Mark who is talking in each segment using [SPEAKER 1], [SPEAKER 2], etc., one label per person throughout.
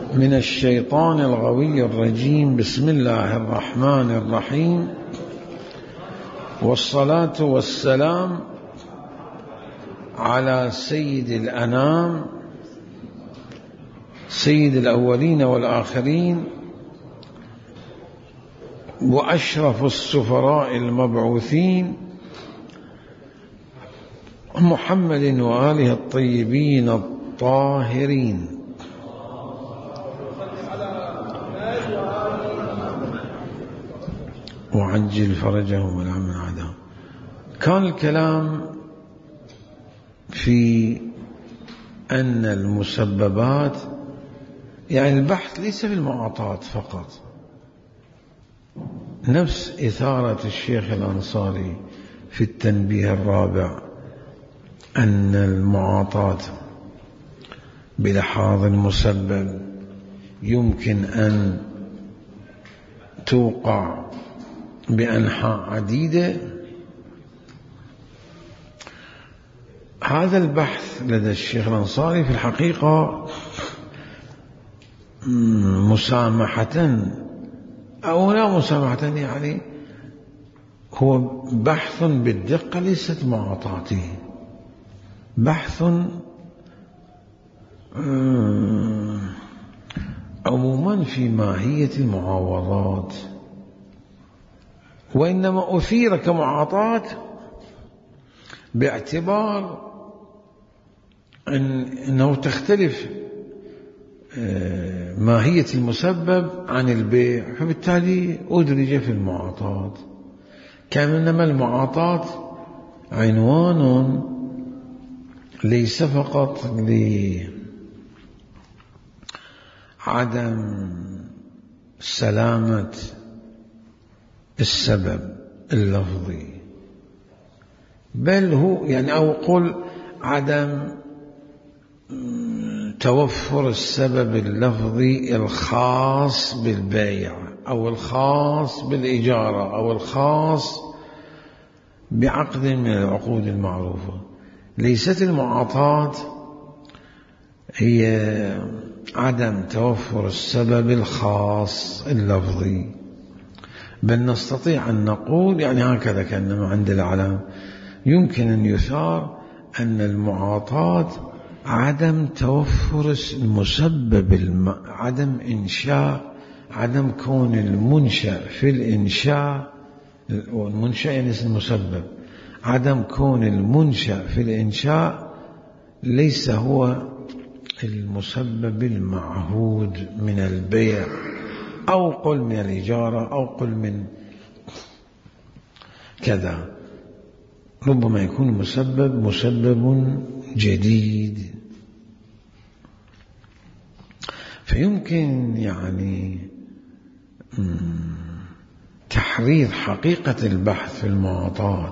[SPEAKER 1] من الشيطان الغوي الرجيم. بسم الله الرحمن الرحيم، والصلاة والسلام على سيد الأنام، سيد الأولين والآخرين، وأشرف السفراء المبعوثين، محمد وآله الطيبين الطاهرين. وعجل فرجهم والعمل عداهم. كان الكلام في أن المسببات، يعني البحث ليس في المعاطات فقط، نفس إثارة الشيخ الأنصاري في التنبيه الرابع أن المعاطات بلحاظ المسبب يمكن أن توقع بأنحاء عديدة. هذا البحث لدى الشيخ الأنصاري في الحقيقة مسامحة أو لا مسامحة، يعني هو بحث بالدقة، ليست معاطاته، بحث عموما في ماهية المعاوضات، وإنما أثير كمعاطاة باعتبار أنه تختلف ماهية المسبب عن البيع، فبالتالي أدرج في المعاطاة. كأنما المعاطاة عنوان ليس فقط لعدم سلامة السبب اللفظي، بل هو يعني أو قل عدم توفر السبب اللفظي الخاص بالبيع أو الخاص بالإجارة أو الخاص بعقد من العقود المعروفة. ليست المعاطاة هي عدم توفر السبب الخاص اللفظي، بل نستطيع أن نقول يعني هكذا كأنما عند العلام يمكن أن يثار أن المعاطاة عدم توفر المسبب، عدم إنشاء، عدم كون المنشأ في الإنشاء، والمنشأ يعني المسبب، عدم كون المنشأ في الإنشاء ليس هو المسبب المعهود من البيع أو قل من الإجارة أو قل من كذا. ربما يكون مسبب جديد، فيمكن يعني تحرير حقيقة البحث في المعاطاة،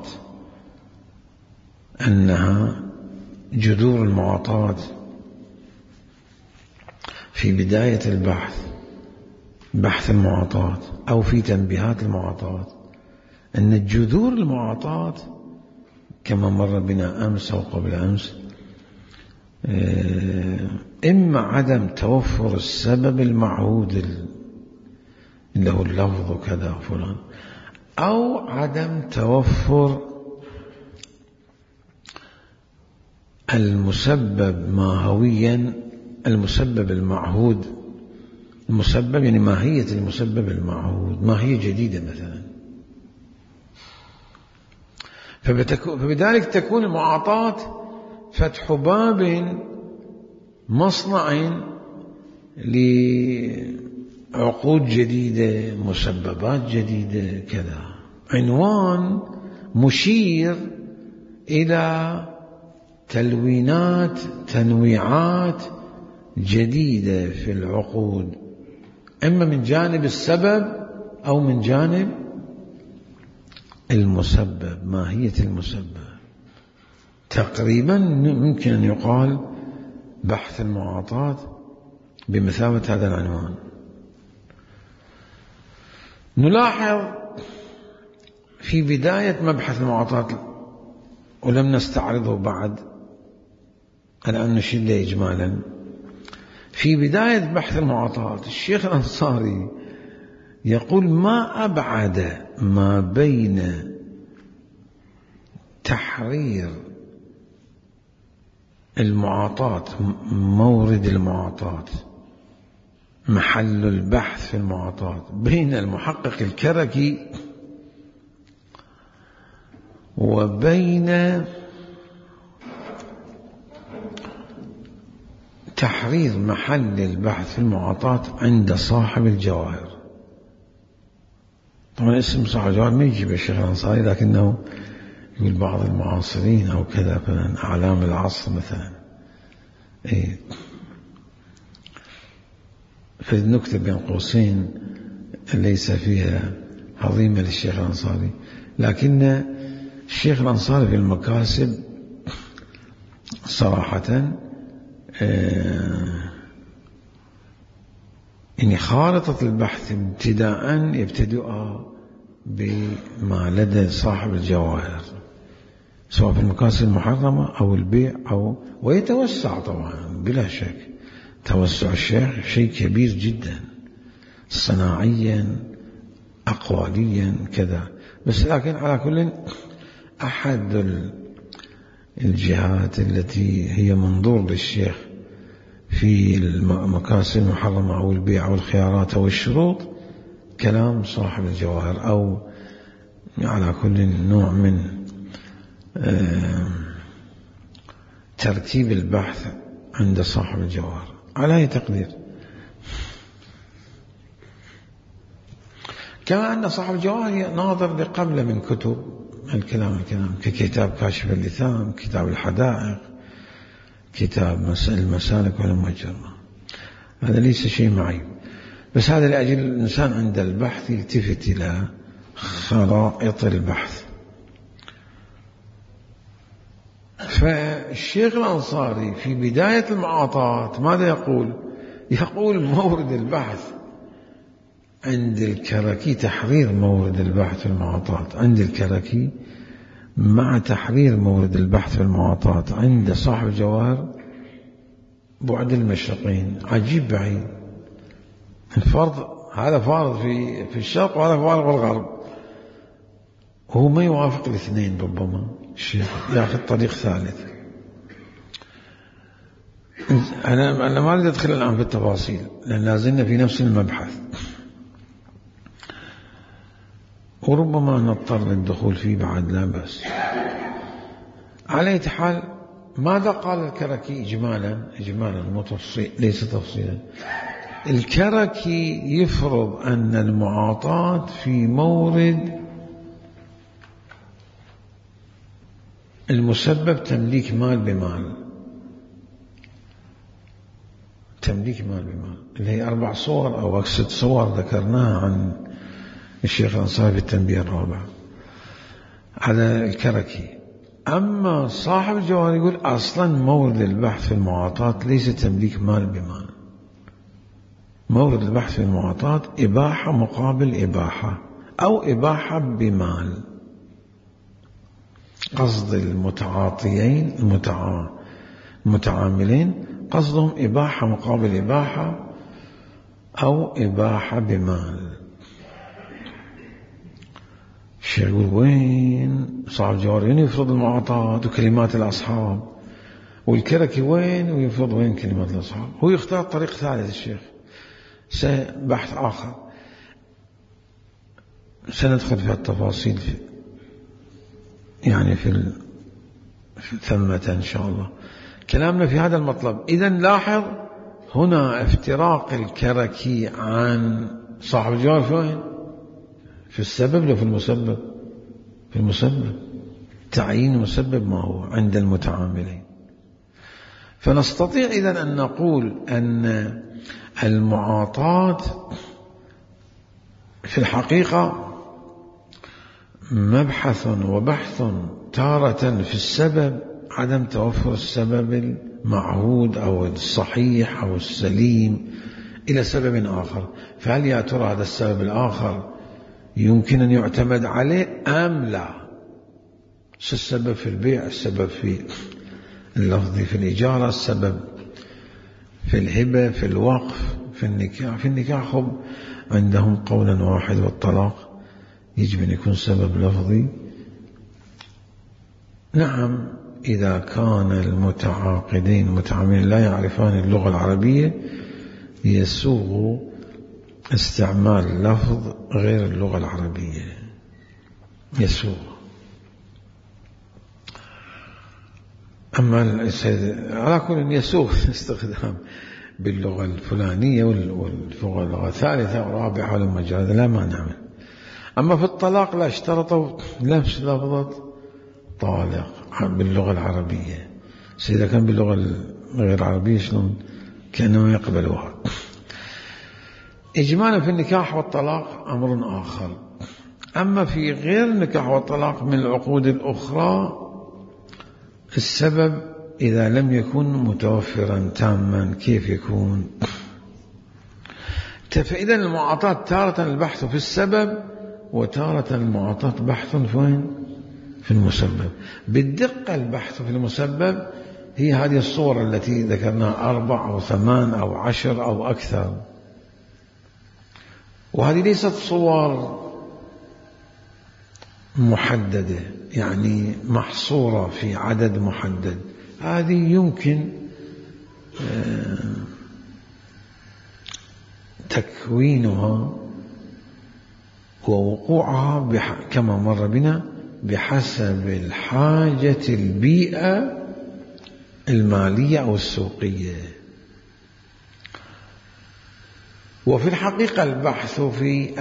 [SPEAKER 1] أنها جذور المعاطاة في بداية البحث، بحث المعاطاة أو في تنبيهات المعاطاة، أن جذور المعاطاة كما مر بنا أمس أو قبل أمس إما عدم توفر السبب المعهود اللي هو اللفظ كذا فلان، أو عدم توفر المسبب ماهويا، المسبب المعهود، المسبب يعني ماهية المسبب المعهود، ماهية جديدة مثلا. فبذلك تكون المعاطاة فتح باب مصنع لعقود جديدة، مسببات جديدة كذا، عنوان مشير إلى تنويعات جديدة في العقود، إما من جانب السبب أو من جانب المسبب، ماهية المسبب. تقريبا ممكن أن يقال بحث المعاطاة بمثابة هذا العنوان. نلاحظ في بداية مبحث المعاطاة، ولم نستعرضه بعد، الآن نشير له إجمالا، في بداية بحث المعاطات الشيخ الأنصاري يقول ما أبعد ما بين تحرير المعاطات مورد المعاطات محل البحث في المعاطات بين المحقق الكركي وبين تحرير محل البحث في المعاطات عند صاحب الجواهر. طبعا اسم صاحب الجواهر ما يجيب الشيخ الأنصاري، لكنه يقول بعض المعاصرين أو كذا، مثلا أعلام العصر مثلا. في النكتة بين قوسين ليس فيها عظيمة للشيخ الأنصاري، لكن الشيخ الأنصاري في المكاسب صراحة يعني خارطة البحث ابتداء يبتدئ بما لدى صاحب الجواهر، سواء في المكاسب المحرمة أو البيع ويتوسع طبعا بلا شك. توسع الشيخ شيء كبير جدا صناعيا أقواليا كذا، بس لكن على كل أحد الجهات التي هي منظور للشيخ في المكاسب المحرمة أو البيع أو الخيارات أو الشروط كلام صاحب الجواهر، أو على كل نوع من ترتيب البحث عند صاحب الجواهر على أي تقدير. كما أن صاحب الجواهر ناظر لقبل من كتب الكلام ككتاب كاشف اللثام، كتاب الحدائق، كتاب المسالك والمجرة. هذا ليس شيء معيب، بس هذا لأجل الإنسان عند البحث يلتفت إلى خرائط البحث. فالشيخ الأنصاري في بداية المعاطات ماذا يقول؟ يقول مورد البحث عند الكركي، تحرير مورد البحث في المعاطات عند الكركي مع تحرير مورد البحث في المعاطات عند صاحب الجواهر بعد المشرقين. عجيب بعيد. الفرض هذا فارض في الشرق وهذا فارض في الغرب، وهو ما يوافق الاثنين. ربما الشيخ ياخذ طريق ثالث. أنا ما أريد أدخل الآن في التفاصيل لأن لازلنا في نفس المبحث، وربما نضطر للدخول فيه بعد، لا بأس. على أي حال ماذا قال الكركي إجمالا مو تفصيل، ليس تفصيلا؟ الكركي يفرض أن المعاطاة في مورد المسبب تمليك مال بمال، تمليك مال بمال، اللي هي 4 صور أو 6 صور ذكرناها عن الشيخ الأنصاري في التنبيه الرابع على الكركي. أما صاحب الجواهر يقول أصلا مورد البحث في المعاطاة ليس تمليك مال بمال، مورد البحث في المعاطاة إباحة مقابل إباحة أو إباحة بمال. قصد المتعاطيين المتعاملين قصدهم إباحة مقابل إباحة أو إباحة بمال. الشيخ يقول وين صاحب الجواهر يفرض المعاطاة وكلمات الأصحاب، والكركي وين كلمات الأصحاب؟ هو يختار طريق ثالث. الشيخ بحث آخر سندخل في التفاصيل يعني في ثمة إن شاء الله كلامنا في هذا المطلب. إذن لاحظ هنا افتراق الكركي عن صاحب الجواهر في وين؟ في السبب لا في المسبب؟ في المسبب. تعيين المسبب ما هو عند المتعاملين. فنستطيع إذن أن نقول أن المعاطاة في الحقيقة مبحث وبحث تارة في السبب، عدم توفر السبب المعهود أو الصحيح أو السليم إلى سبب آخر. فهل يا ترى هذا السبب الآخر يمكن أن يعتمد عليه أم لا؟ السبب في البيع، السبب في اللفظ في الإجارة، السبب في الهبة، في الوقف، في النكاح. في النكاح خب عندهم قولا واحد، والطلاق يجب أن يكون سبب لفظي. نعم، إذا كان المتعاقدين المتعاملين لا يعرفان اللغة العربية يسوغ استعمال لفظ غير اللغة العربية، يسوغ. أما على كل يسوغ استخدام باللغة الفلانية واللغة الثالثة والرابعة والمجال، لا مانع منه. أما في الطلاق لا، اشترطوا نفس لفظة طالق باللغة العربية. إذا كان باللغة غير العربية شلون كانوا يقبلوها. إجمالا في النكاح والطلاق أمر آخر. أما في غير النكاح والطلاق من العقود الأخرى، السبب إذا لم يكن متوفرا تاما كيف يكون؟ فإذا المعاطاة تارة البحث في السبب، وتارة المعاطاة بحث في المسبب. بالدقة البحث في المسبب هي هذه الصور التي ذكرناها 4 أو 8 أو 10 أو أكثر، وهذه ليست صور محددة يعني محصورة في عدد محدد. هذه يمكن تكوينها ووقوعها كما مر بنا بحسب الحاجة البيئة المالية أو السوقية. وفي الحقيقة البحث في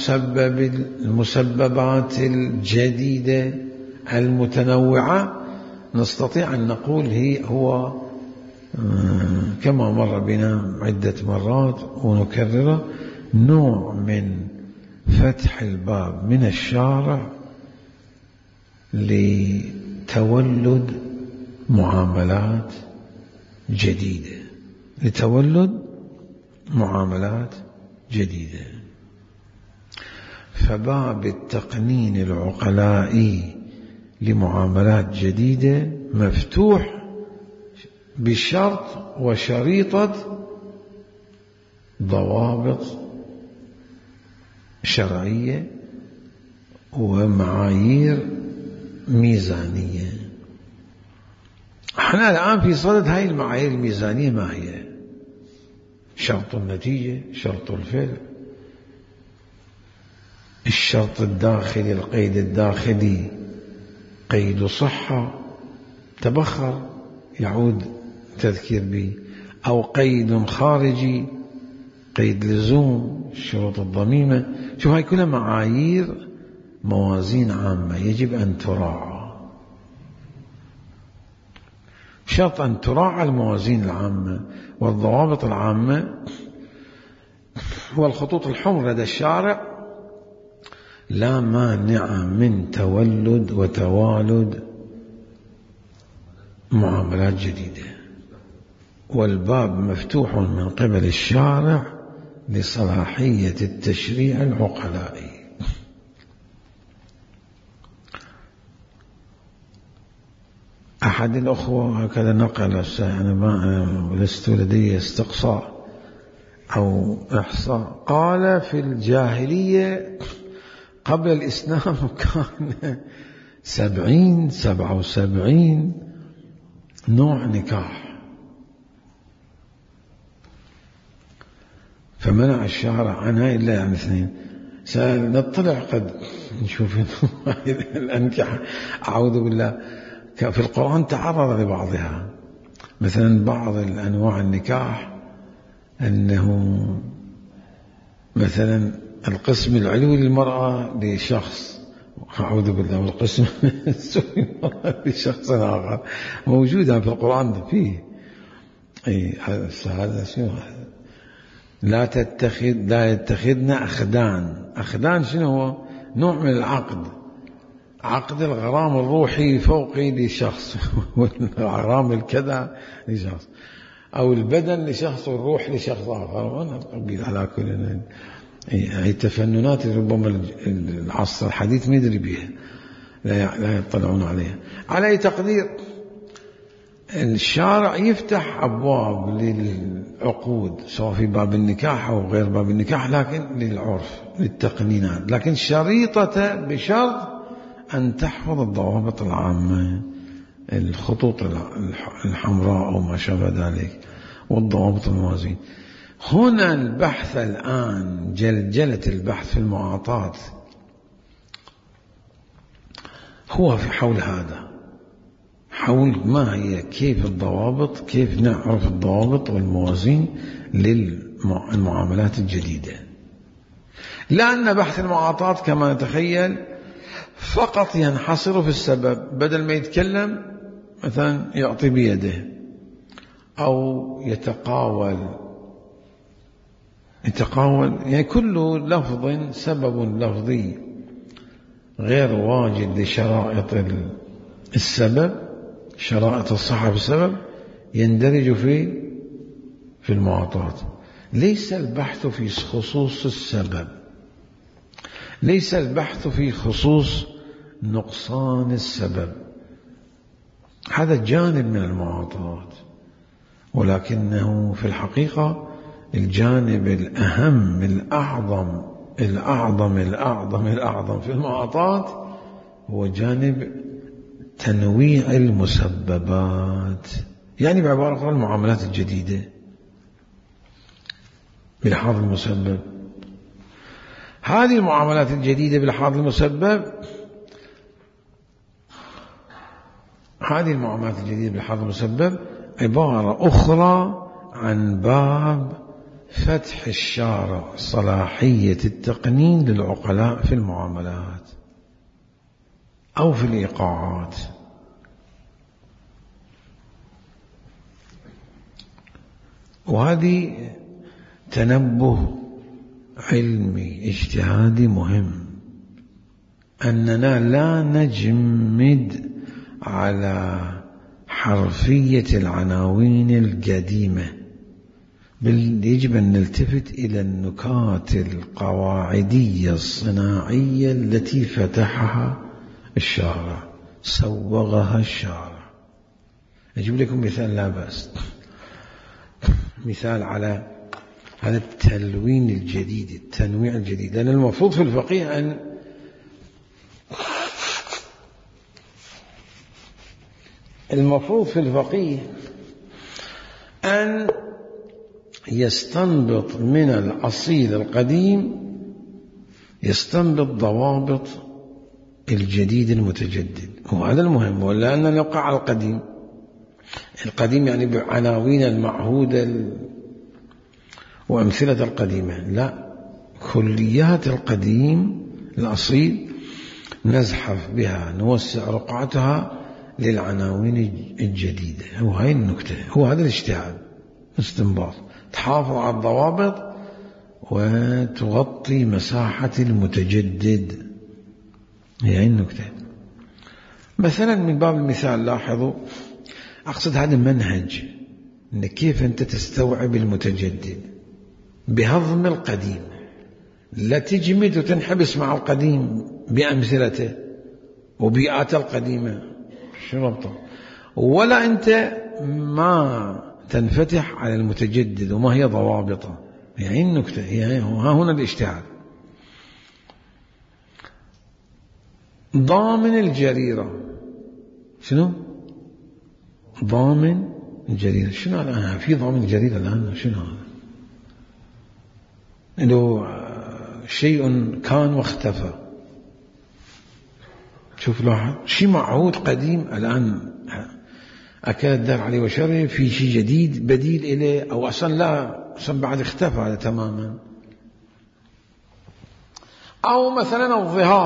[SPEAKER 1] المسببات الجديدة المتنوعة نستطيع أن نقول هو كما مر بنا عدة مرات ونكرره، نوع من فتح الباب من الشارع لتولد معاملات جديدة، فباب التقنين العقلائي لمعاملات جديدة مفتوح بشرط وشريطة ضوابط شرعية ومعايير ميزانية. احنا الآن في صدد هاي المعايير الميزانية. ما هي؟ شرط النتيجة، شرط الفعل، الشرط الداخلي، القيد الداخلي قيد صحة تبخر يعود تذكير به، أو قيد خارجي قيد لزوم، الشروط الضميمة. شوف هاي كلها معايير موازين عامة يجب أن تراعى. شرط أن تراعى الموازين العامة والضوابط العامة والخطوط الحمر لدى الشارع، لا مانع من تولد وتوالد معاملات جديدة، والباب مفتوح من قبل الشارع لصلاحية التشريع العقلائي. أحد الأخوة هكذا نقل، أنا ما لست لدي استقصاء أو إحصاء، قال في الجاهلية قبل الإسلام كان 77 نوع نكاح، فمنع الشارع عنها إلا يعني 2. سنطلع قد نشوف الأنكحة أعوذ بالله في القرآن تعرض لبعضها. مثلا بعض الأنواع النكاح أنه مثلا القسم العلوي للمرأة لشخص، أعوذ بالله، والقسم السفلي لشخص آخر، موجودة في القرآن فيه. هذا شنو؟ لا يتخذن أخدان شنو هو؟ نوع من العقد، عقد الغرام الروحي فوقي لشخص والغرام الكذا لشخص، أو البدن لشخص والروح لشخص آخر. وأنا قبيل على كل هي تفننات ربما العصر الحديث ما يدري بها، لا يطلعون عليها. على أي تقدير الشارع يفتح أبواب للعقود سواء في باب النكاح أو غير باب النكاح، لكن للعرف للتقنينات، لكن شريطة بشرط أن تحفظ الضوابط العامة، الخطوط الحمراء أو ما شابه ذلك والضوابط الموازين. هنا البحث الآن، جلجلة البحث في المعاطاة هو في حول هذا، حول ما هي كيف الضوابط، كيف نعرف الضوابط والموازين للمعاملات الجديدة. لأن بحث المعاطاة كما نتخيل فقط ينحصر في السبب، بدل ما يتكلم مثلا يعطي بيده أو يتقاول، يعني كل لفظ سبب لفظي غير واجد لشرائط السبب، شرائط الصحة في السبب، يندرج في المعاطاة. ليس البحث في خصوص السبب، ليس البحث في خصوص نقصان السبب، هذا جانب من المعاطاة، ولكنه في الحقيقة الجانب الأهم الأعظم الأعظم الأعظم الأعظم في المعاطاة هو جانب تنويع المسببات. يعني بعبارة أخرى المعاملات الجديدة بلحاظ المسبب، هذه المعاملات الجديدة بلحاظ المسبب، هذه المعاملات الجديدة بلحاظ المسبب عبارة أخرى عن باب فتح الشارع صلاحية التقنين للعقلاء في المعاملات أو في الإيقاعات. وهذه تنبه علمي اجتهادي مهم، أننا لا نجمد على حرفية العناوين القديمة، بل يجب أن نلتفت إلى النكات القواعدية الصناعية التي فتحها الشارع، سوغها الشارع. أجيب لكم مثال لا بأس، مثال على هذا التلوين الجديد، التنويع الجديد. لأن المفروض في الفقيه أن يستنبط من الأصيل القديم، يستنبط ضوابط الجديد المتجدد، وهذا المهم. ولا أن نقع على القديم يعني بعناوين المعهودة وأمثلة القديمة، لا، كليات القديم الأصيل نزحف بها، نوسع رقعتها للعناوين الجديدة. وهي النكتة، هو هذا الاجتهاد، استنباط، تحافظ على الضوابط وتغطي مساحة المتجدد، هي النكتة. مثلا من باب المثال لاحظوا، أقصد هذا المنهج، إن كيف أنت تستوعب المتجدد بهضم القديم، لا تجمد وتنحبس مع القديم بأمثلته وبيئات القديمة، شو ربطه؟ ولا أنت ما تنفتح على المتجدد وما هي ضوابطه. يعني النكتة هي ها هنا الاجتهاد. ضامن الجريرة، شنو؟ ضامن الجريرة، شنو الآن في ضامن الجريرة الآن؟ شنو هذا؟ إنه شيء كان واختفى. شوف لاحظ، شيء معهود قديم الآن أكل الدار عليه وشره، في شيء جديد بديل إليه، أو أصلا لا، أصلا بعد اختفى هذا تماما. أو مثلا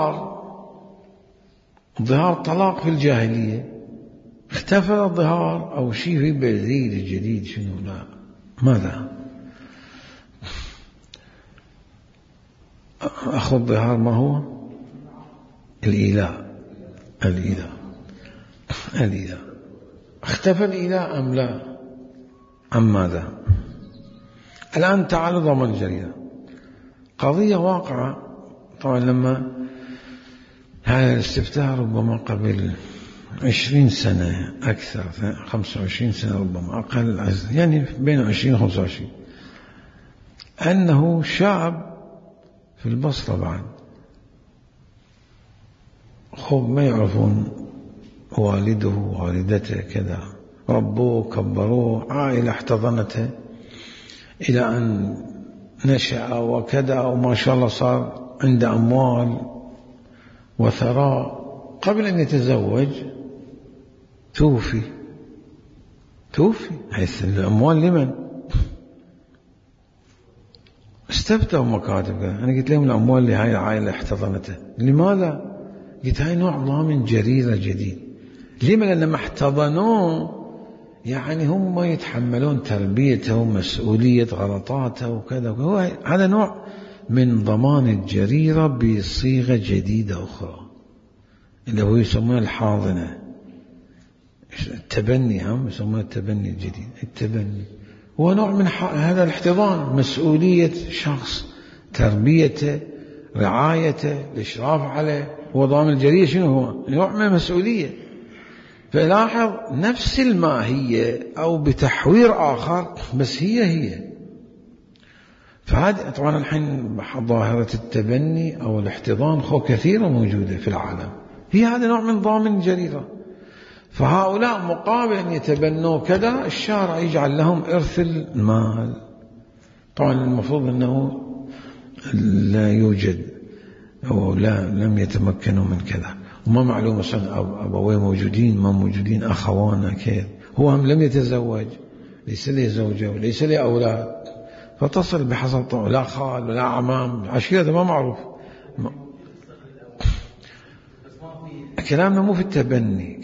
[SPEAKER 1] الظهار طلاق في الجاهلية، اختفى الظهار، أو شيء في بديل جديد، شنو؟ لا، ماذا؟ أخو الظهار ما هو؟ الإيلاء. اختفى الإيلاء أم لا؟ أم ماذا؟ الآن تعالوا ضمن الجريرة، قضية واقعة. طبعا لما هذا الاستفتاء ربما قبل 20 سنة أكثر، 25 سنة ربما أقل، يعني بين 20 و 25، أنه شاب في البصرة بعد، خب ما يعرفون والده ووالدته كذا، ربوه كبروه، عائلة احتضنته إلى أن نشأ وكذا، وما شاء الله صار عنده أموال وثراء. قبل أن يتزوج توفي، حيث الأموال لمن؟ استفتوا مكاتب. أنا قلت لهم الأموال لهاي العائلة احتضنته. لماذا؟ قلت هاي نوع ضامن جريرة جديد. لما؟ لأنما احتضنوه يعني هم ما يتحملون تربيته ومسؤولية غلطاته وكذا. هذا نوع من ضمان الجريرة بصيغة جديدة أخرى اللي هو يسمونه الحاضنة، التبني. هم يسمونه التبني الجديد. التبني هو نوع من هذا الاحتضان، مسؤولية شخص، تربيته، رعايته، الإشراف عليه. هو ضامن الجريرة شنو هو؟ نوع من المسؤولية. فلاحظ نفس الماهية أو بتحوير آخر، بس هي. فهذا طبعا الحين ظاهرة التبني أو الاحتضان كثيرة موجودة في العالم، هي هذا نوع من ضامن الجريرة. فهؤلاء مقابل أن يتبنوا كذا، الشارع يجعل لهم إرث المال. طبعا المفروض أنه لا يوجد أو لم يتمكنوا من كذا، وما معلوم مثلا أبوين موجودين ما موجودين، أخوانا كيف. هو هم لم يتزوج، ليس له زوجة وليس له أولاد، فتصل بحسب طبعه لا خال ولا عمام، عشيرة ما معروف. كلامنا مو في التبني،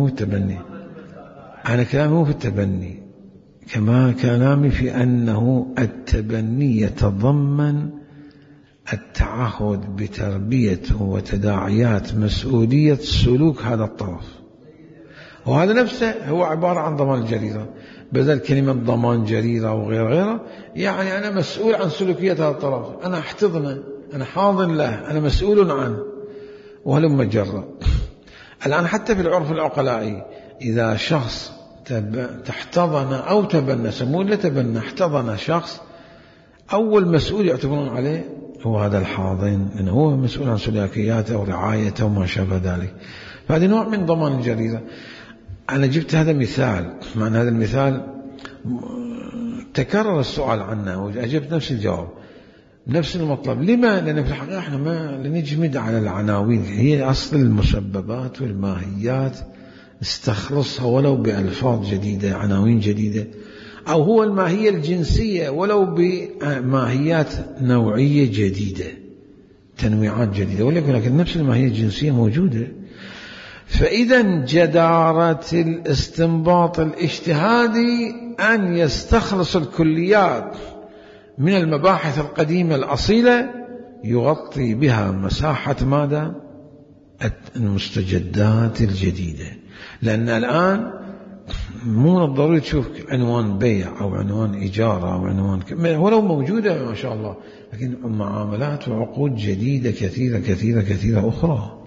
[SPEAKER 1] أنا كلامي مو في التبني، كما كلامي في أنه التبني يتضمن التعهد بتربية وتداعيات مسؤولية سلوك هذا الطرف، وهذا نفسه هو عبارة عن ضمان الجريرة. بدل كلمة ضمان جريرة وغيرها، يعني أنا مسؤول عن سلوكية هذا الطرف، أنا أحتضنه، أنا حاضن له، أنا مسؤول عنه، وهلم جرة. الآن حتى في العرف العقلائي إذا شخص تحتضن أو تبنى، سموه لا تبنى، احتضن شخص، أول مسؤول يعتبرون عليه هو هذا الحاضن، لأنه هو مسؤول عن سلوكياته ورعايته وما شابه ذلك. فهذا نوع من ضمان الجريرة. أنا جبت هذا مثال، مع أن هذا المثال تكرر السؤال عنه وأجبت نفس الجواب، نفس المطلب. لما؟ لأن في الحقيقة احنا ما نجمد على العناوين، هي أصل المسببات والماهيات استخلصها ولو بألفاظ جديدة، عناوين جديدة، أو هو الماهية الجنسية ولو بماهيات نوعية جديدة، تنويعات جديدة، ولكن نفس الماهية الجنسية موجودة. فإذا جدارة الاستنباط الاجتهادي أن يستخلص الكليات من المباحث القديمة الأصيلة يغطي بها مساحة ماذا؟ المستجدات الجديدة. لأن الآن مو ضروري تشوف عنوان بيع أو عنوان إجارة أو عنوان ولو موجودة ما شاء الله، لكن معاملات وعقود جديدة كثيرة كثيرة كثيرة أخرى.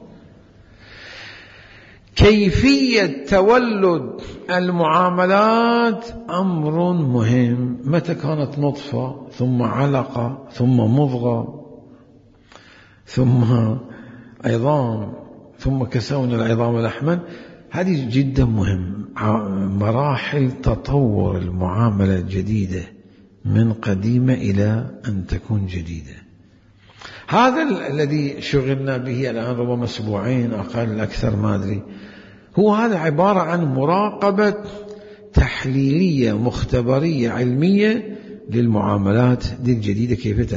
[SPEAKER 1] كيفية تولد المعاملات أمر مهم. متى كانت نطفة ثم علقة ثم مضغة ثم عظام ثم كسونا العظام لحما، هذه جدا مهم. مراحل تطور المعاملة الجديدة من قديمة إلى أن تكون جديدة. هذا الذي شغلنا به الآن ربما أسبوعين أقل أكثر ما أدري، هو هذا عبارة عن مراقبة تحليلية مختبرية علمية للمعاملات دي الجديدة،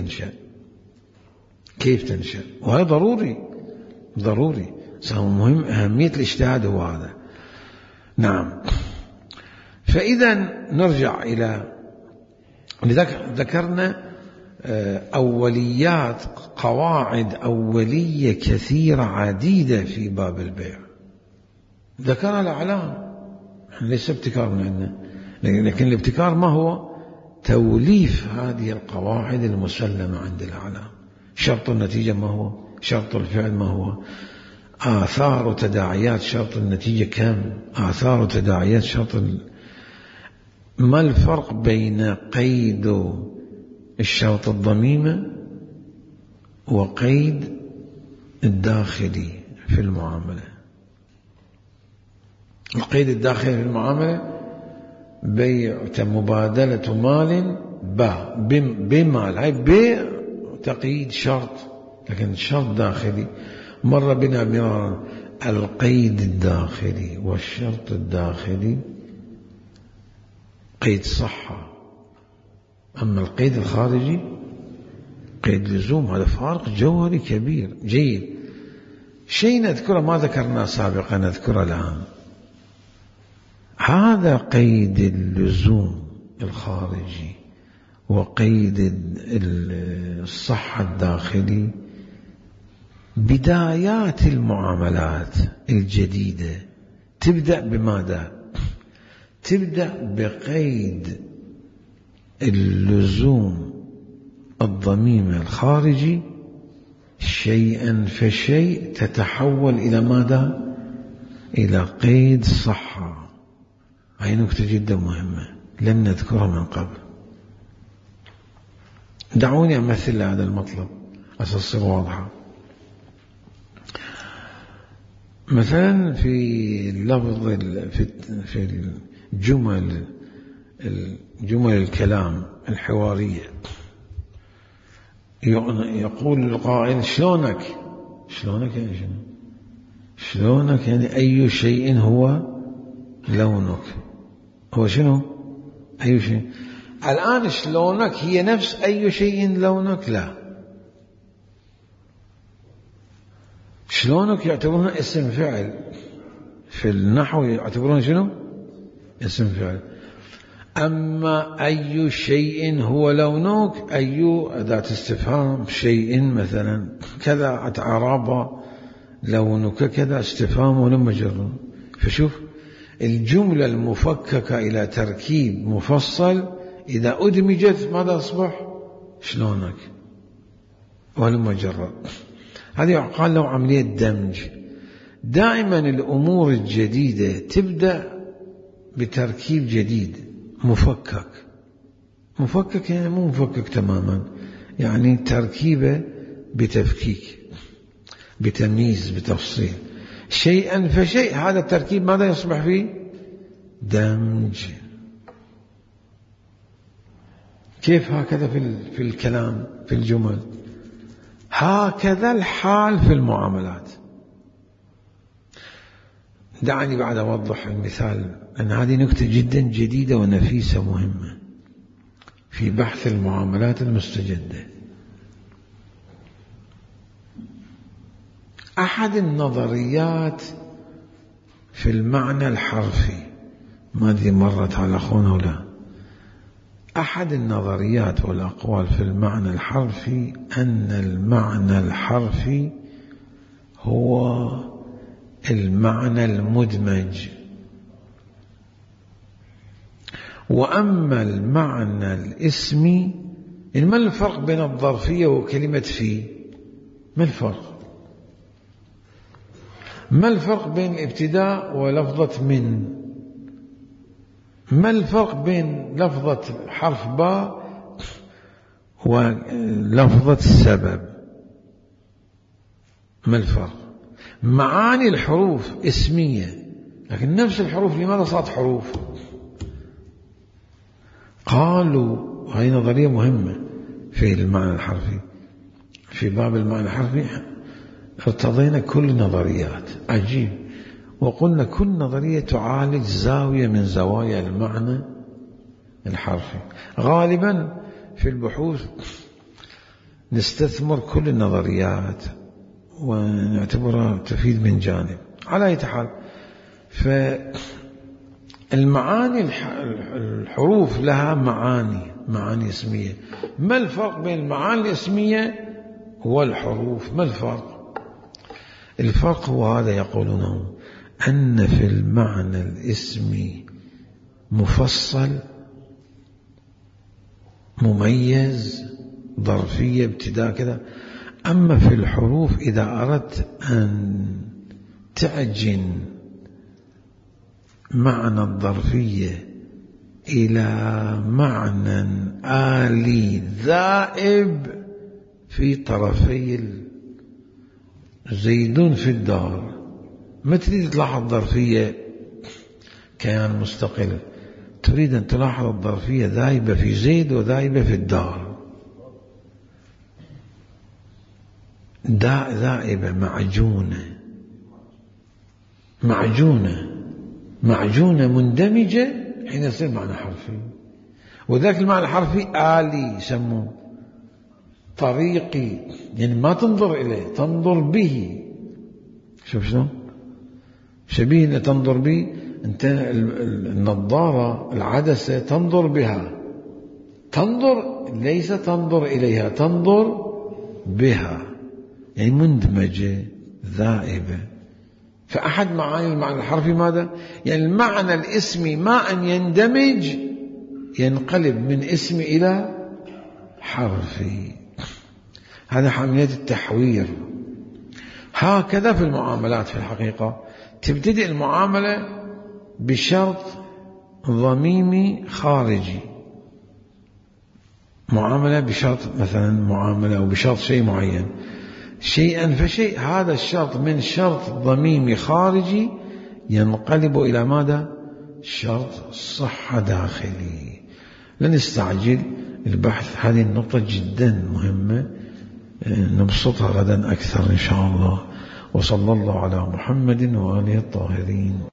[SPEAKER 1] كيف تنشأ. وهذا ضروري مهم. أهمية الاجتهاد هو هذا. نعم. فإذا نرجع إلى ذكرنا أوليات، قواعد أولية كثيرة عديدة في باب البيع، ذكرها الأعلام، ليس ابتكار من عندنا، لكن الابتكار ما هو؟ توليف هذه القواعد المسلمة عند الأعلام. شرط النتيجة ما هو؟ شرط الفعل ما هو؟ آثار وتداعيات شرط النتيجة كم؟ آثار وتداعيات شرط ما الفرق بين قيد الشرط الضميمة وقيد الداخلي في المعاملة؟ القيد الداخلي في المعاملة بيع مبادلة مال بمال، هاي بيع تقييد شرط، لكن شرط داخلي مر بنا مرارا. القيد الداخلي والشرط الداخلي قيد صحة، أما القيد الخارجي قيد لزوم. هذا فارق جوهري كبير. جيد، شيء نذكره ما ذكرناه سابقا نذكره الآن، هذا قيد اللزوم الخارجي وقيد الصحة الداخلي. بدايات المعاملات الجديدة تبدأ بماذا؟ تبدأ بقيد اللزوم الضميمة الخارجي، شيئا فشيء تتحول إلى ماذا؟ إلى قيد صحة. هاي نكتة جدا مهمة لم نذكرها من قبل. دعوني أمثل هذا المطلب عشان تصير واضحة. مثلا في اللفظ في جمل الكلام الحوارية يقول القائل شلونك؟ شلونك يعني شنو؟ شلونك يعني أي شيء هو لونك؟ هو شنو؟ أي شيء. الآن شلونك هي نفس أي شيء لونك؟ لا، شلونك يعتبرونها اسم فعل في النحو، يعتبرون شنو؟ اسم فعل. أما أي شيء هو لونك، أي أداة استفهام شيء مثلا كذا أتعرب لونك كذا استفهام ولم مجرد. فشوف الجملة المفككة إلى تركيب مفصل إذا أدمجت ماذا أصبح؟ شلونك ولم مجرد. هذه يقال له عملية دمج. دائما الأمور الجديدة تبدأ بتركيب جديد مفكك. مفكك يعني مو مفكك تماما، يعني تركيبه بتفكيك بتمييز بتفصيل شيئا فشيء. هذا التركيب ماذا يصبح فيه؟ دمج. كيف هكذا في الكلام في الجمل؟ هكذا الحال في المعاملات. دعني بعد أوضح المثال، أن هذه نكتة جدا جديدة ونفيسة مهمة في بحث المعاملات المستجدة. أحد النظريات في المعنى الحرفي، ما أدري مرت على أخونا ولا، أحد النظريات والأقوال في المعنى الحرفي أن المعنى الحرفي هو المعنى المدمج، وأما المعنى الاسمي. ما الفرق بين الظرفية وكلمة في؟ ما الفرق؟ ما الفرق بين الابتداء ولفظة من؟ ما الفرق بين لفظة حرف باء ولفظة السبب؟ ما الفرق؟ معاني الحروف اسمية، لكن نفس الحروف لماذا صارت حروف؟ قالوا هذه نظرية مهمة في المعنى الحرفي. في باب المعنى الحرفي ارتضينا كل نظريات عجيب، وقلنا كل نظرية تعالج زاوية من زوايا المعنى الحرفي. غالبا في البحوث نستثمر كل النظريات ونعتبرها تفيد من جانب. على أي حال، فالمعاني الحروف لها معاني اسمية. ما الفرق بين المعاني الاسمية والحروف؟ ما الفرق؟ الفرق هو هذا يقولونه، أن في المعنى الاسمي مفصل مميز ظرفية ابتداء كذا. أما في الحروف إذا أردت أن تعجن معنى الظرفية إلى معنى آلي ذائب في طرفي زيد في الدار. ما تريد تلاحظ الظرفية كيان مستقل، تريد أن تلاحظ الظرفية ذايبة في زيد وذايبة في الدار. ذائبة معجونة مندمجة حين يصير معنى حرفي. وذاك المعنى الحرفي آلي يسموه طريقي، يعني ما تنظر إليه، تنظر به. شوف شلون شبيه أن تنظر به. أنت النظارة العدسة تنظر بها، تنظر ليس تنظر إليها، تنظر بها، يعني مندمجة ذائبة. فأحد معاني المعنى الحرفي ماذا؟ يعني المعنى الاسمي ما أن يندمج ينقلب من اسم إلى حرفي. هذا عملية التحوير. هكذا في المعاملات في الحقيقة تبتدئ المعاملة بشرط ضميمي خارجي، معاملة بشرط مثلا معاملة أو بشرط شيء معين، شيئا فشيء. هذا الشرط من شرط ضميمي خارجي ينقلب إلى ماذا؟ شرط صحة داخلي. لا نستعجل البحث، هذه النقطة جدا مهمة، نبسطها غدا أكثر إن شاء الله. وصلى الله على محمد وآله الطاهرين.